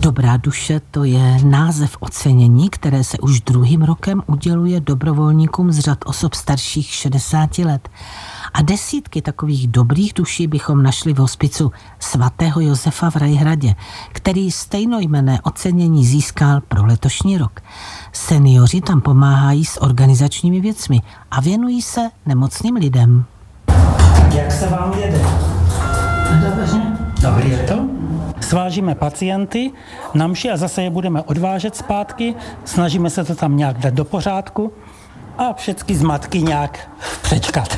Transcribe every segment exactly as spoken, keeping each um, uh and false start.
Dobrá duše, to je název ocenění, které se už druhým rokem uděluje dobrovolníkům z řad osob starších šedesáti let. A desítky takových dobrých duší bychom našli v hospicu svatého Josefa v Rajhradě, který stejnojmenné ocenění získal pro letošní rok. Seniori tam pomáhají s organizačními věcmi a věnují se nemocným lidem. Jak se vám jede? Dobře. Dobrý je to? Svážíme pacienty na mši a zase je budeme odvážet zpátky. Snažíme se to tam nějak dát do pořádku a všechny zmatky nějak přečkat.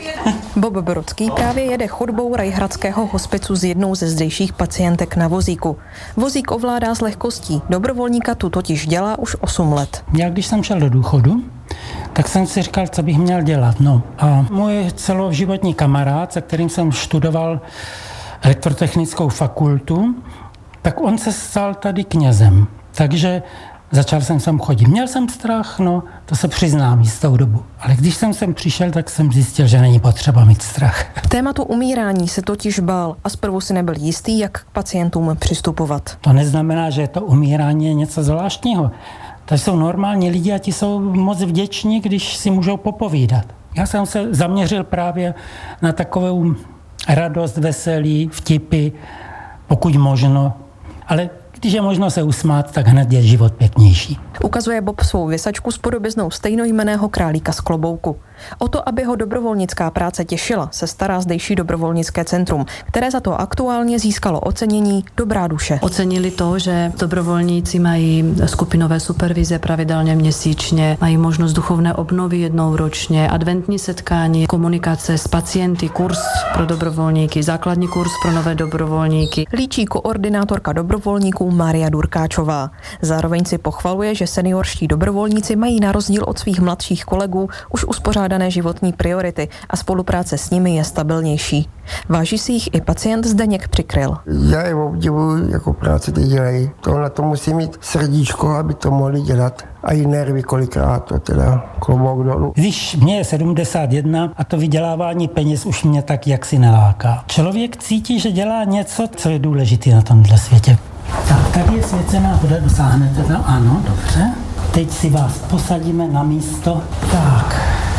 Bob Brodský právě jede chodbou Rajhradského hospicu s jednou ze zdejších pacientek na vozíku. Vozík ovládá s lehkostí. Dobrovolníka tu totiž dělá už osm let. Já když jsem šel do důchodu, tak jsem si říkal, co bych měl dělat. No a můj celoživotní kamarád, se kterým jsem študoval elektrotechnickou fakultu, tak on se stal tady knězem. Takže začal jsem sem chodit. Měl jsem strach, no, to se přiznám jistou dobu. Ale když jsem sem přišel, tak jsem zjistil, že není potřeba mít strach. Tématu umírání se totiž bál a zprvu si nebyl jistý, jak k pacientům přistupovat. To neznamená, že to umírání je něco zvláštního. To jsou normální lidi a ti jsou moc vděční, když si můžou popovídat. Já jsem se zaměřil právě na takovou radost, veselí, vtipy, pokud možno. Ale když je možno se usmát, tak hned je život pěknější. Ukazuje Bob svou visačku s podobiznou stejnojmenného králíka z klobouku. O to, aby ho dobrovolnická práce těšila, se stará zdejší dobrovolnické centrum, které za to aktuálně získalo ocenění Dobrá duše. Ocenili to, že dobrovolníci mají skupinové supervize pravidelně měsíčně, mají možnost duchovné obnovy jednou ročně, adventní setkání, komunikace s pacienty, kurz pro dobrovolníky, základní kurz pro nové dobrovolníky. Líčí koordinátorka dobrovolníků Mária Durkáčová. Zároveň si pochvaluje, že seniorští dobrovolníci mají na rozdíl od svých mladších kolegů už uspořádané životní priority a spolupráce s nimi je stabilnější. Váží si jich i pacient Zdeněk Přikryl. Já je obdivuji, jako práce ty dělají. Tohle to musí mít srdíčko, aby to mohli dělat. A i nervy kolikrát, to teda klobouk dolů. Když mě je sedmdesát jedna a to vydělávání peněz už mě tak jaksi neláká. Člověk cítí, že dělá něco, co je důležité na tomhle světě. Tak, tady je svěcená voda, dosáhnete tam? Ano, dobře. Teď si vás posadíme na místo. Tak.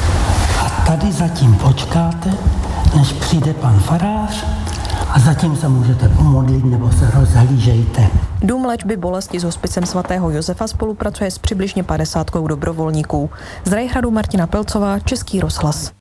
A tady zatím počkáte, než přijde pan farář a zatím se můžete pomodlit nebo se rozhlížejte. Dům léčby bolesti s hospicem svatého Josefa spolupracuje s přibližně padesátkou dobrovolníků. Z Rajhradu Martina Pelcová, Český rozhlas.